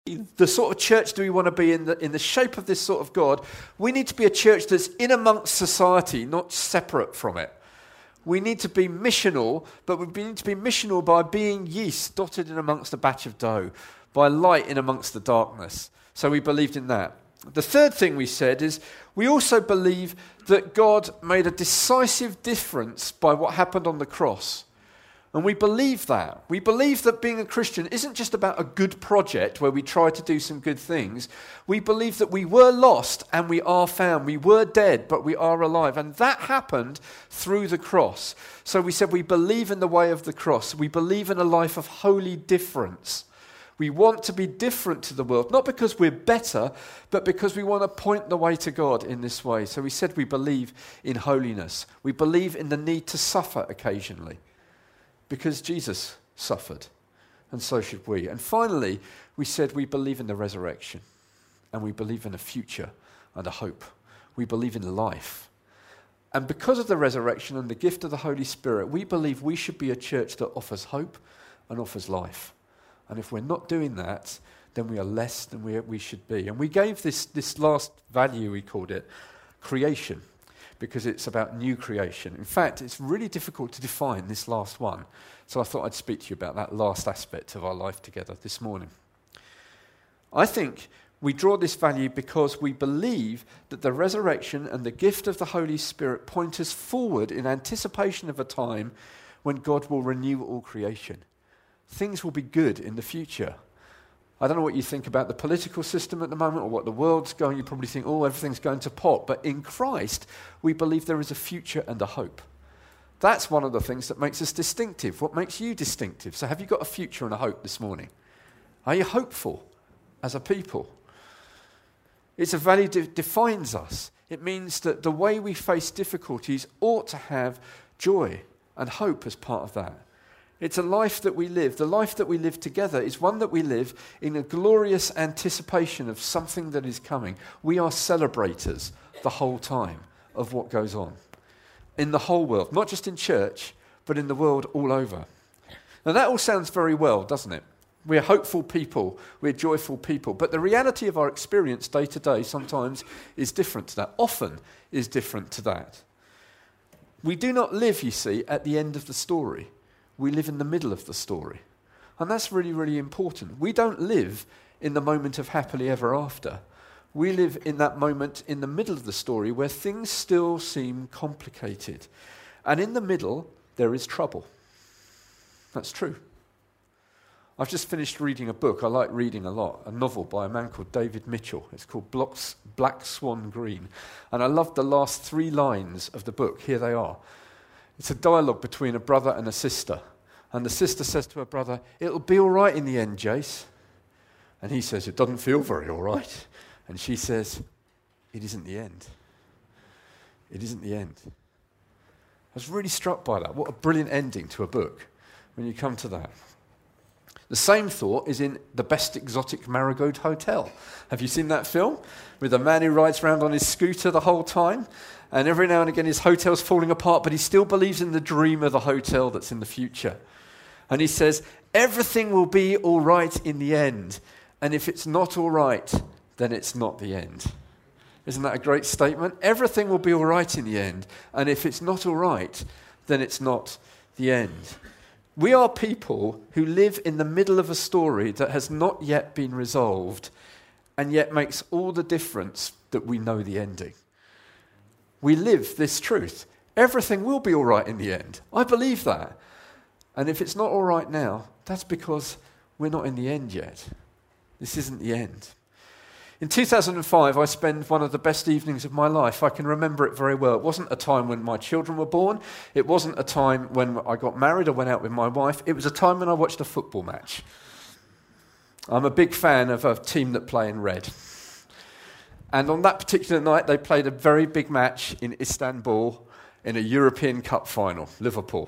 the sort of church do we want to be in the shape of this sort of God, we need to be a church that's in amongst society, not separate from it. We need to be missional, but we need to be missional by being yeast dotted in amongst a batch of dough, by light in amongst the darkness. So we believed in that. The third thing we said is we also believe that God made a decisive difference by what happened on the cross. And we believe that. We believe that being a Christian isn't just about a good project where we try to do some good things. We believe that we were lost and we are found. We were dead, but we are alive. And that happened through the cross. So we said we believe in the way of the cross. We believe in a life of holy difference. We want to be different to the world, not because we're better, but because we want to point the way to God in this way. So we said we believe in holiness. We believe in the need to suffer occasionally, because Jesus suffered, and so should we. And finally, we said we believe in the resurrection, and we believe in a future and a hope. We believe in life. And because of the resurrection and the gift of the Holy Spirit, we believe we should be a church that offers hope and offers life. And if we're not doing that, then we are less than we should be. And we gave this last value, we called it, creation, because it's about new creation. In fact, it's really difficult to define this last one. So I thought I'd speak to you about that last aspect of our life together this morning. I think we draw this value because we believe that the resurrection and the gift of the Holy Spirit point us forward in anticipation of a time when God will renew all creation. Things will be good in the future. I don't know what you think about the political system at the moment or what the world's going. You probably think, oh, everything's going to pot. But in Christ, we believe there is a future and a hope. That's one of the things that makes us distinctive. What makes you distinctive? So have you got a future and a hope this morning? Are you hopeful as a people? It's a value that defines us. It means that the way we face difficulties ought to have joy and hope as part of that. It's a life that we live. The life that we live together is one that we live in a glorious anticipation of something that is coming. We are celebrators the whole time of what goes on in the whole world, not just in church, but in the world all over. Now that all sounds very well, doesn't it? We're hopeful people, we're joyful people, but the reality of our experience day to day sometimes is different to that, often is different to that. We do not live, you see, at the end of the story. We live in the middle of the story. And that's really, really important. We don't live in the moment of happily ever after. We live in that moment in the middle of the story where things still seem complicated. And in the middle, there is trouble. That's true. I've just finished reading a book I like reading a lot, a novel by a man called David Mitchell. It's called Black Swan Green. And I loved the last 3 lines of the book. Here they are. It's a dialogue between a brother and a sister. And the sister says to her brother, "It'll be all right in the end, Jace." And he says, "It doesn't feel very all right." And she says, "It isn't the end. It isn't the end." I was really struck by that. What a brilliant ending to a book when you come to that. The same thought is in The Best Exotic Marigold Hotel. Have you seen that film? With a man who rides around on his scooter the whole time, and every now and again his hotel's falling apart, but he still believes in the dream of the hotel that's in the future. And he says, everything will be all right in the end, and if it's not all right, then it's not the end. Isn't that a great statement? Everything will be all right in the end, and if it's not all right, then it's not the end. We are people who live in the middle of a story that has not yet been resolved, and yet makes all the difference that we know the ending. We live this truth. Everything will be all right in the end. I believe that. And if it's not all right now, that's because we're not in the end yet. This isn't the end. In 2005, I spent one of the best evenings of my life. I can remember it very well. It wasn't a time when my children were born. It wasn't a time when I got married or went out with my wife. It was a time when I watched a football match. I'm a big fan of a team that play in red. And on that particular night, they played a very big match in Istanbul in a European Cup final, Liverpool.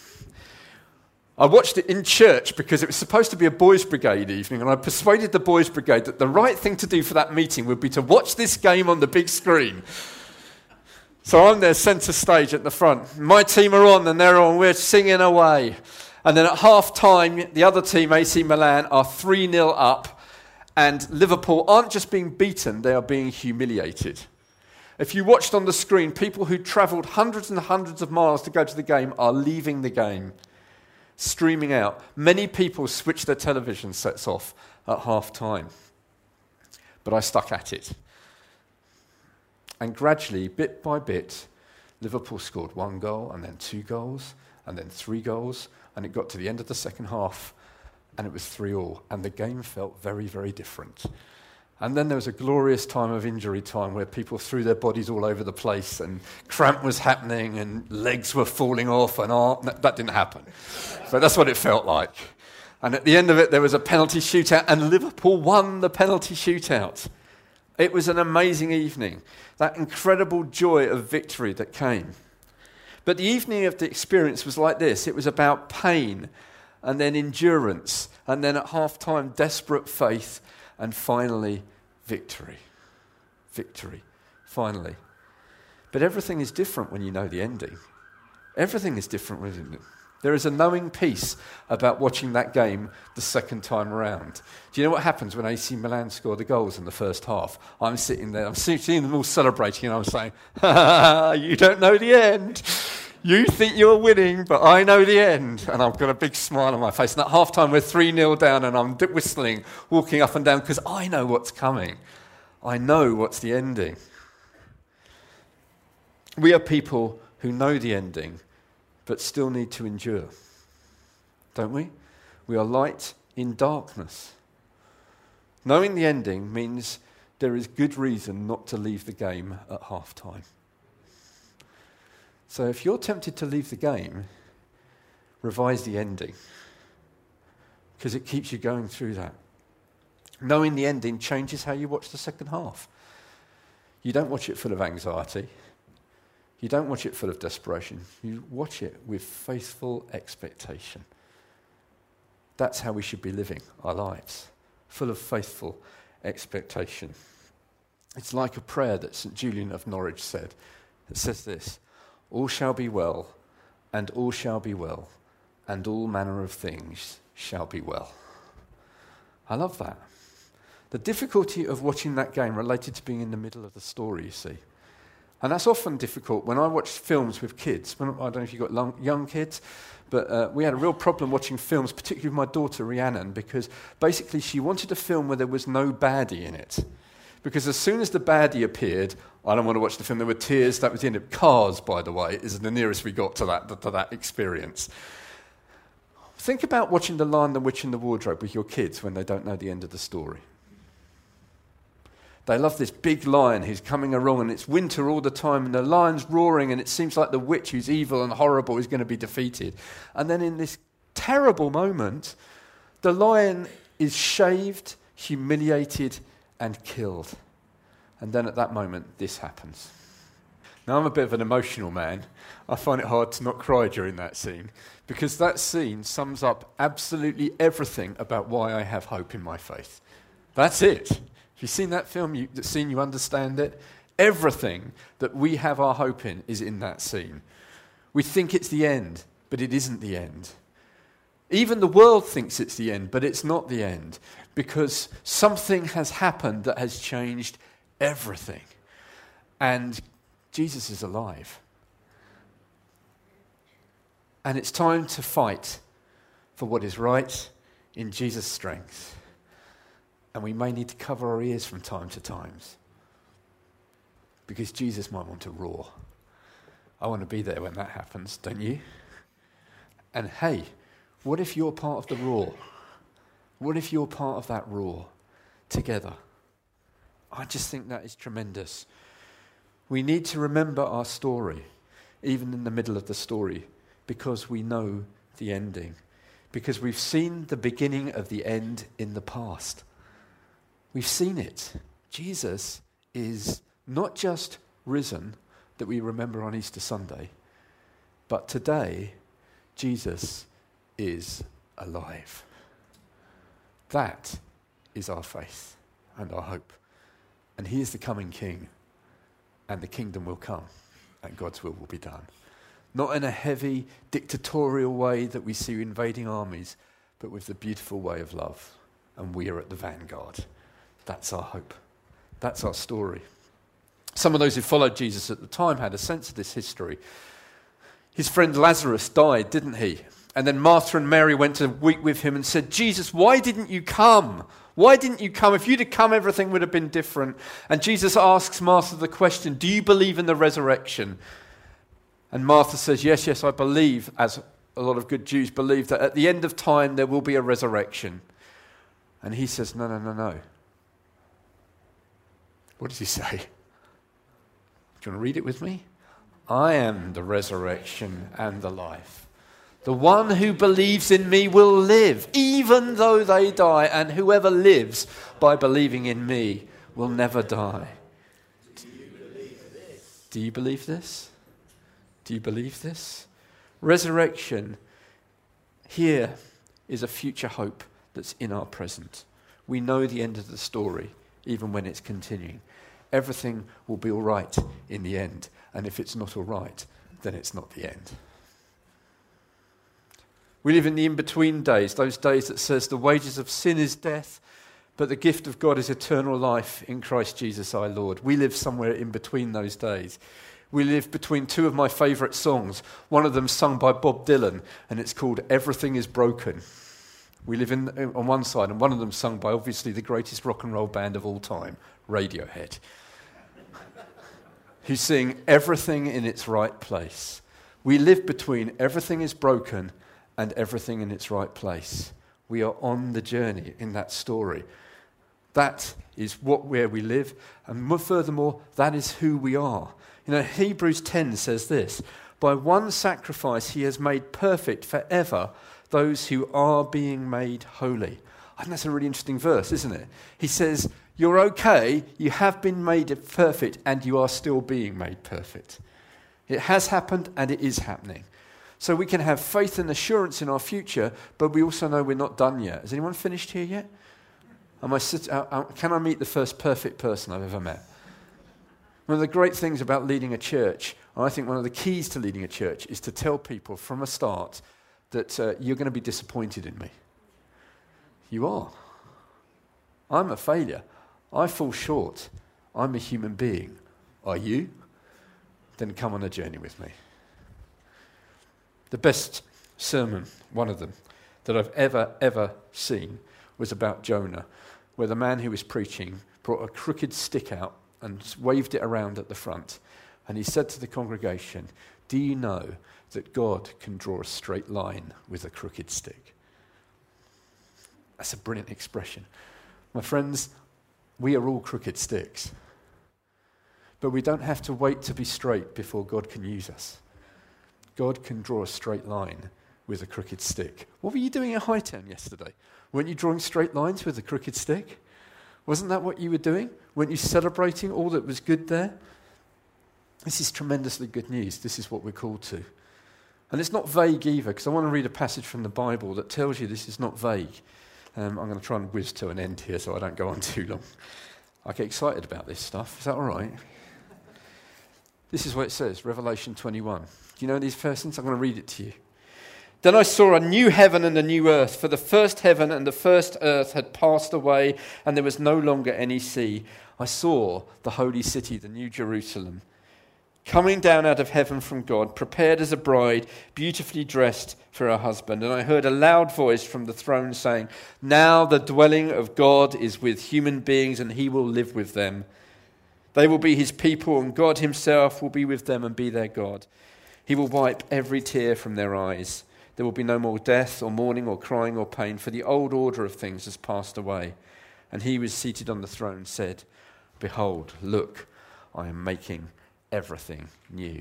I watched it in church because it was supposed to be a boys' brigade evening, and I persuaded the boys' brigade that the right thing to do for that meeting would be to watch this game on the big screen. So I'm there centre stage at the front. My team are on and they're on. We're singing away. And then at half time, the other team, AC Milan, are 3-0 up. And Liverpool aren't just being beaten, they are being humiliated. If you watched on the screen, people who travelled hundreds and hundreds of miles to go to the game are leaving the game, streaming out. Many people switch their television sets off at half-time. But I stuck at it. And gradually, bit by bit, Liverpool scored 1 goal, and then 2 goals, and then 3 goals, and it got to the end of the second half, and it was 3-3, and the game felt very, very different. And then there was a glorious time of injury time where people threw their bodies all over the place, and cramp was happening, and legs were falling off, and that didn't happen. But that's what it felt like. And at the end of it, there was a penalty shootout, and Liverpool won the penalty shootout. It was an amazing evening, that incredible joy of victory that came. But the evening of the experience was like this. It was about pain, and then endurance, and then at half-time, desperate faith, and finally, victory. Victory, finally. But everything is different when you know the ending. Everything is different when you know. There is a knowing peace about watching that game the second time around. Do you know what happens when AC Milan score the goals in the first half? I'm sitting there, I'm seeing them all celebrating, and I'm saying, you don't know the end. You think you're winning, but I know the end. And I've got a big smile on my face. And at half-time, we're 3-0 down, and I'm whistling, walking up and down, because I know what's coming. I know what's the ending. We are people who know the ending, but still need to endure. Don't we? We are light in darkness. Knowing the ending means there is good reason not to leave the game at half-time. So if you're tempted to leave the game, revise the ending, because it keeps you going through that. Knowing the ending changes how you watch the second half. You don't watch it full of anxiety. You don't watch it full of desperation. You watch it with faithful expectation. That's how we should be living our lives, full of faithful expectation. It's like a prayer that St. Julian of Norwich said. It says this: all shall be well, and all shall be well, and all manner of things shall be well. I love that. The difficulty of watching that game related to being in the middle of the story, you see. And that's often difficult. When I watch films with kids, I don't know if you've got young kids, but we had a real problem watching films, particularly with my daughter Rhiannon, because basically she wanted a film where there was no baddie in it. Because as soon as the baddie appeared, I don't want to watch the film. There were tears. That was the end of it. Cars, by the way, is the nearest we got to that experience. Think about watching The Lion, the Witch and the Wardrobe with your kids when they don't know the end of the story. They love this big lion who's coming along, and it's winter all the time, and the lion's roaring, and it seems like the witch, who's evil and horrible, is going to be defeated. And then in this terrible moment, the lion is shaved, humiliated, and killed. And then at that moment, this happens. Now, I'm a bit of an emotional man. I find it hard to not cry during that scene, because that scene sums up absolutely everything about why I have hope in my faith. That's it. If you've seen that film, that scene, you understand it. Everything that we have our hope in is in that scene. We think it's the end, but it isn't the end. Even the world thinks it's the end, but it's not the end, because something has happened that has changed everything. And Jesus is alive. And it's time to fight for what is right in Jesus' strength. And we may need to cover our ears from time to time, because Jesus might want to roar. I want to be there when that happens, don't you? And hey, what if you're part of the roar? What if you're part of that roar together? I just think that is tremendous. We need to remember our story, even in the middle of the story, because we know the ending, because we've seen the beginning of the end in the past. We've seen it. Jesus is not just risen, that we remember on Easter Sunday, but today, Jesus is alive. That is our faith and our hope. And he is the coming King, and the kingdom will come, and God's will be done. Not in a heavy, dictatorial way that we see invading armies, but with the beautiful way of love. And we are at the vanguard. That's our hope. That's our story. Some of those who followed Jesus at the time had a sense of this history. His friend Lazarus died, didn't he? And then Martha and Mary went to weep with him and said, Jesus, why didn't you come? Why didn't you come? If you'd have come, everything would have been different. And Jesus asks Martha the question, do you believe in the resurrection? And Martha says, yes, I believe, as a lot of good Jews believe, that at the end of time there will be a resurrection. And he says, no. What does he say? Do you want to read it with me? I am the resurrection and the life. The one who believes in me will live, even though they die, and whoever lives by believing in me will never die. Do you believe this? Do you believe this? Do you believe this? Resurrection here is a future hope that's in our present. We know the end of the story, even when it's continuing. Everything will be all right in the end, and if it's not all right, then it's not the end. We live in the in-between days, those days that says the wages of sin is death, but the gift of God is eternal life in Christ Jesus our Lord. We live somewhere in between those days. We live between two of my favourite songs, one of them sung by Bob Dylan, and it's called Everything is Broken. We live on one side, and one of them sung by obviously the greatest rock and roll band of all time, Radiohead, who sing Everything in its right place. We live between everything is broken and everything in its right place. We are on the journey in that story. That is where we live, and furthermore, that is who we are. You know, Hebrews 10 says this, by one sacrifice he has made perfect forever those who are being made holy. I think that's a really interesting verse, isn't it? He says, you're okay, you have been made perfect, and you are still being made perfect. It has happened, and it is happening. So we can have faith and assurance in our future, but we also know we're not done yet. Has anyone finished here yet? Can I meet the first perfect person I've ever met? One of the great things about leading a church, and I think one of the keys to leading a church, is to tell people from a start that you're going to be disappointed in me. You are. I'm a failure. I fall short. I'm a human being. Are you? Then come on a journey with me. The best sermon, one of them, that I've ever seen was about Jonah, where the man who was preaching brought a crooked stick out and waved it around at the front. And he said to the congregation, do you know that God can draw a straight line with a crooked stick? That's a brilliant expression. My friends, we are all crooked sticks. But we don't have to wait to be straight before God can use us. God can draw a straight line with a crooked stick. What were you doing at Hightown yesterday? Weren't you drawing straight lines with a crooked stick? Wasn't that what you were doing? Weren't you celebrating all that was good there? This is tremendously good news. This is what we're called to. And it's not vague either, because I want to read a passage from the Bible that tells you this is not vague. I'm going to try and whiz to an end here so I don't go on too long. I get excited about this stuff. Is that all right? This is what it says, Revelation 21. Do you know these verses? I'm going to read it to you. Then I saw a new heaven and a new earth, for the first heaven and the first earth had passed away, and there was no longer any sea. I saw the holy city, the New Jerusalem, coming down out of heaven from God, prepared as a bride, beautifully dressed for her husband. And I heard a loud voice from the throne saying, now the dwelling of God is with human beings, and he will live with them. They will be his people, and God himself will be with them and be their God. He will wipe every tear from their eyes. There will be no more death or mourning or crying or pain, for the old order of things has passed away. And he was seated on the throne said, behold, look, I am making everything new.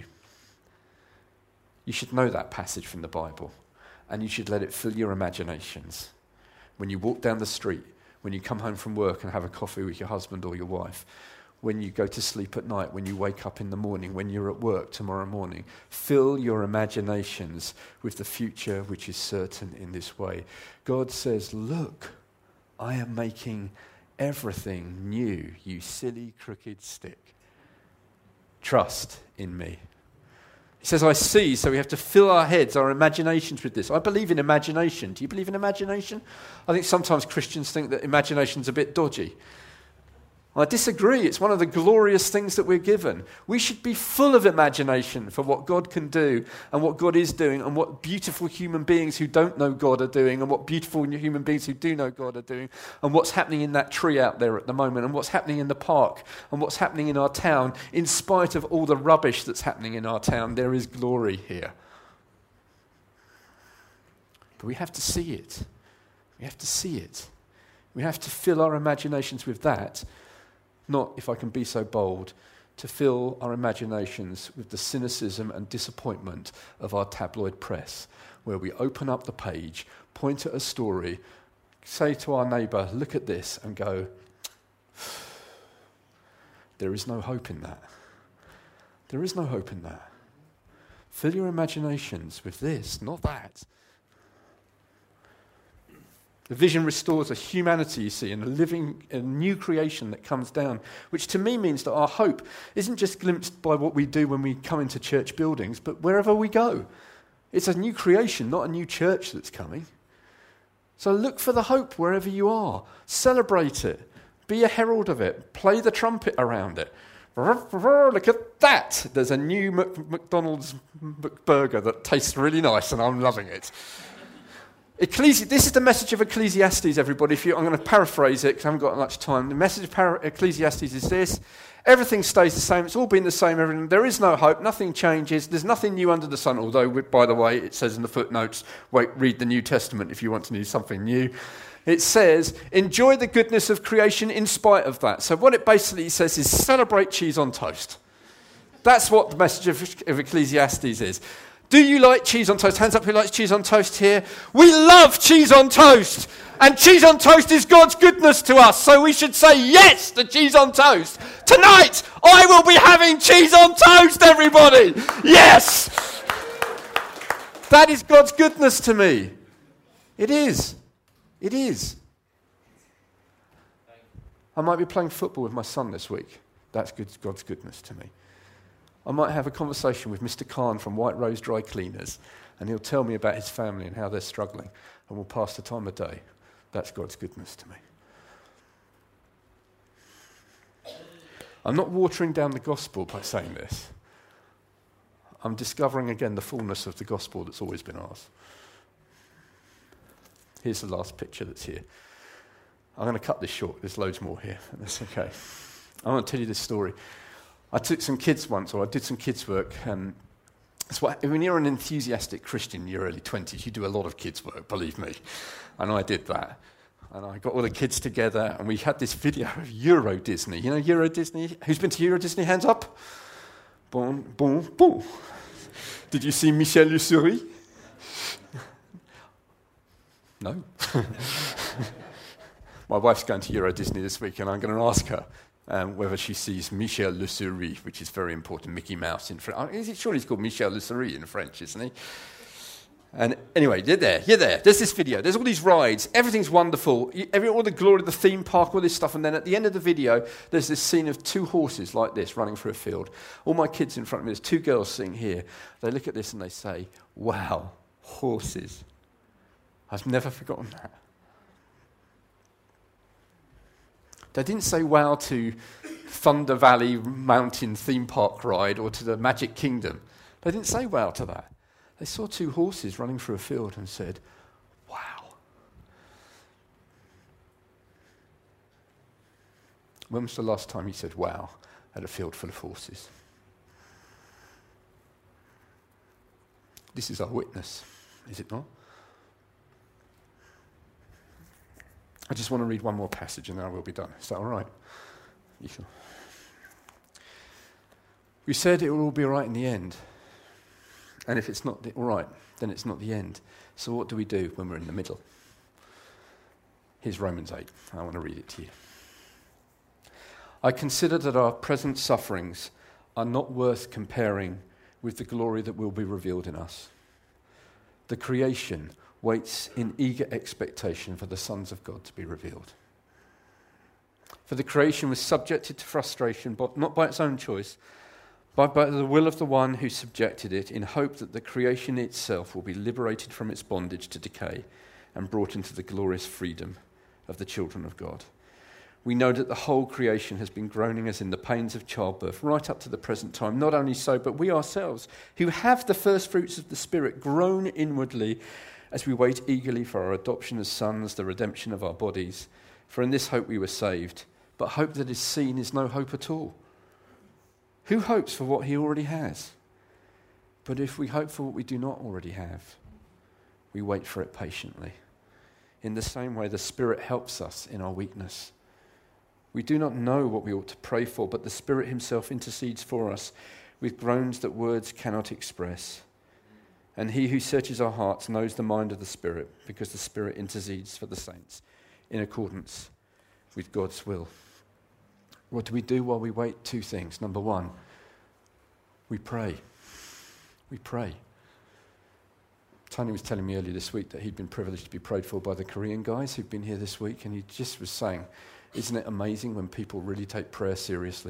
You should know that passage from the Bible, and you should let it fill your imaginations. When you walk down the street, when you come home from work and have a coffee with your husband or your wife, when you go to sleep at night, when you wake up in the morning, when you're at work tomorrow morning, fill your imaginations with the future which is certain in this way. God says, look, I am making everything new, you silly crooked stick. Trust in me. He says, I see, so we have to fill our heads, our imaginations with this. I believe in imagination. Do you believe in imagination? I think sometimes Christians think that imagination's a bit dodgy. I disagree. It's one of the glorious things that we're given. We should be full of imagination for what God can do and what God is doing and what beautiful human beings who don't know God are doing and what beautiful human beings who do know God are doing and what's happening in that tree out there at the moment and what's happening in the park and what's happening in our town. In spite of all the rubbish that's happening in our town, there is glory here. But we have to see it. We have to see it. We have to fill our imaginations with that. Not, if I can be so bold, to fill our imaginations with the cynicism and disappointment of our tabloid press, where we open up the page, point at a story, say to our neighbour, look at this, and go, there is no hope in that. There is no hope in that. Fill your imaginations with this, not that. The vision restores a humanity, you see, and a new creation that comes down, which to me means that our hope isn't just glimpsed by what we do when we come into church buildings, but wherever we go. It's a new creation, not a new church that's coming. So look for the hope wherever you are. Celebrate it. Be a herald of it. Play the trumpet around it. Look at that. There's a new McDonald's burger that tastes really nice and I'm loving it. This is the message of Ecclesiastes, everybody. I'm going to paraphrase it because I haven't got much time. The message of Ecclesiastes is this. Everything stays the same. It's all been the same. Everything. There is no hope. Nothing changes. There's nothing new under the sun. Although, by the way, it says in the footnotes, read the New Testament if you want to know something new. It says, enjoy the goodness of creation in spite of that. So what it basically says is celebrate cheese on toast. That's what the message of Ecclesiastes is. Do you like cheese on toast? Hands up who likes cheese on toast here. We love cheese on toast. And cheese on toast is God's goodness to us. So we should say yes to cheese on toast. Tonight, I will be having cheese on toast, everybody. Yes. That is God's goodness to me. It is. It is. I might be playing football with my son this week. That's God's goodness to me. I might have a conversation with Mr. Khan from White Rose Dry Cleaners, and he'll tell me about his family and how they're struggling, and we'll pass the time of day. That's God's goodness to me. I'm not watering down the gospel by saying this. I'm discovering again the fullness of the gospel that's always been ours. Here's the last picture that's here. I'm going to cut this short. There's loads more here. That's okay. I want to tell you this story. I took some kids once, or I did some kids work. When you're an enthusiastic Christian in your early 20s, you do a lot of kids work, believe me. And I did that. And I got all the kids together, and we had this video of Euro Disney. You know Euro Disney? Who's been to Euro Disney? Hands up. Bon, bon, bon. Did you see Michel Le Souris? No. My wife's going to Euro Disney this week, and I'm going to ask her whether she sees Michel Le Souris, which is very important, Mickey Mouse in French. Surely he's called Michel Le Souris in French, isn't he? And anyway, you're there. There's this video. There's all these rides. Everything's wonderful. All the glory of the theme park, all this stuff. And then at the end of the video, there's this scene of two horses like this running through a field. All my kids in front of me, there's two girls sitting here. They look at this and they say, wow, horses. I've never forgotten that. They didn't say wow to Thunder Valley Mountain theme park ride or to the Magic Kingdom. They didn't say wow to that. They saw two horses running through a field and said, wow. When was the last time you said wow at a field full of horses? This is our witness, is it not? I just want to read one more passage and then I will be done. Is that all right? You sure? We said it will all be all right in the end. And if it's not all right, then it's not the end. So what do we do when we're in the middle? Here's Romans 8. I want to read it to you. I consider that our present sufferings are not worth comparing with the glory that will be revealed in us. The creation waits in eager expectation for the sons of God to be revealed. For the creation was subjected to frustration, but not by its own choice, but by the will of the one who subjected it, in hope that the creation itself will be liberated from its bondage to decay and brought into the glorious freedom of the children of God. We know that the whole creation has been groaning as in the pains of childbirth right up to the present time. Not only so, but we ourselves, who have the first fruits of the Spirit, groan inwardly as we wait eagerly for our adoption as sons, the redemption of our bodies. For in this hope we were saved. But hope that is seen is no hope at all. Who hopes for what he already has? But if we hope for what we do not already have, we wait for it patiently. In the same way, the Spirit helps us in our weakness. We do not know what we ought to pray for, but the Spirit himself intercedes for us with groans that words cannot express. And he who searches our hearts knows the mind of the Spirit, because the Spirit intercedes for the saints in accordance with God's will. What do we do while we wait? Two things. Number one, we pray. We pray. Tony was telling me earlier this week that he'd been privileged to be prayed for by the Korean guys who've been here this week, and he just was saying, isn't it amazing when people really take prayer seriously?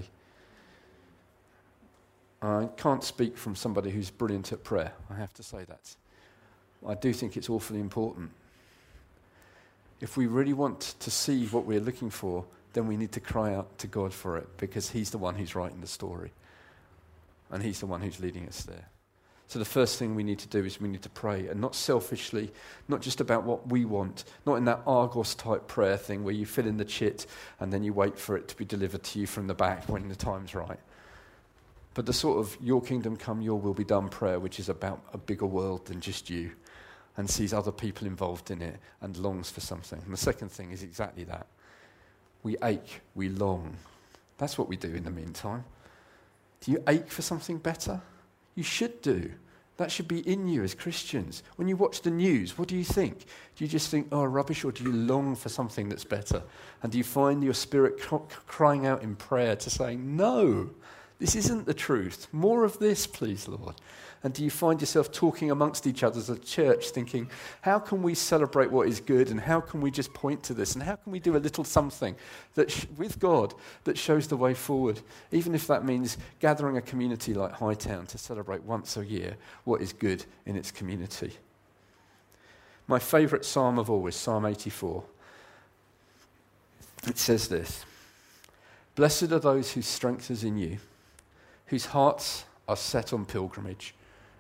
I can't speak from somebody who's brilliant at prayer, I have to say that. I do think it's awfully important. If we really want to see what we're looking for, then we need to cry out to God for it, because he's the one who's writing the story. And he's the one who's leading us there. So the first thing we need to do is we need to pray, and not selfishly, not just about what we want, not in that Argos-type prayer thing where you fill in the chit and then you wait for it to be delivered to you from the back when the time's right. But the sort of your kingdom come, your will be done prayer, which is about a bigger world than just you, and sees other people involved in it and longs for something. And the second thing is exactly that. We ache, we long. That's what we do in the meantime. Do you ache for something better? You should do. That should be in you as Christians. When you watch the news, what do you think? Do you just think, oh, rubbish, or do you long for something that's better? And do you find your spirit crying out in prayer to saying, no, this isn't the truth. More of this, please, Lord. And do you find yourself talking amongst each other as a church, thinking, how can we celebrate what is good, and how can we just point to this, and how can we do a little something that with God that shows the way forward, even if that means gathering a community like Hightown to celebrate once a year what is good in its community. My favourite psalm of all is Psalm 84. It says this: Blessed are those whose strength is in you, whose hearts are set on pilgrimage.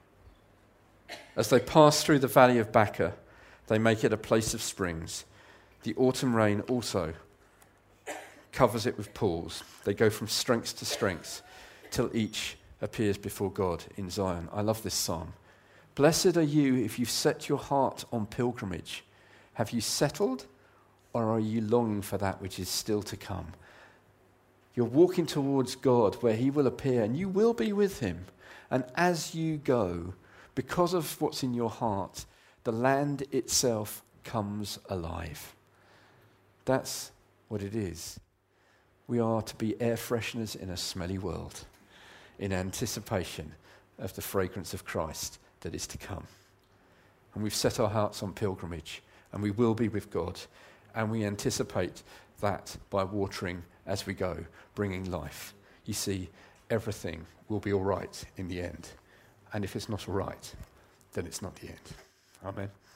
As they pass through the valley of Baca, they make it a place of springs. The autumn rain also covers it with pools. They go from strength to strength till each appears before God in Zion. I love this psalm. Blessed are you if you've set your heart on pilgrimage. Have you settled, or are you longing for that which is still to come? You're walking towards God where he will appear, and you will be with him. And as you go, because of what's in your heart, the land itself comes alive. That's what it is. We are to be air fresheners in a smelly world, in anticipation of the fragrance of Christ that is to come. And we've set our hearts on pilgrimage, and we will be with God, and we anticipate that by watering as we go, bringing life. You see, everything will be all right in the end. And if it's not all right, then it's not the end. Amen.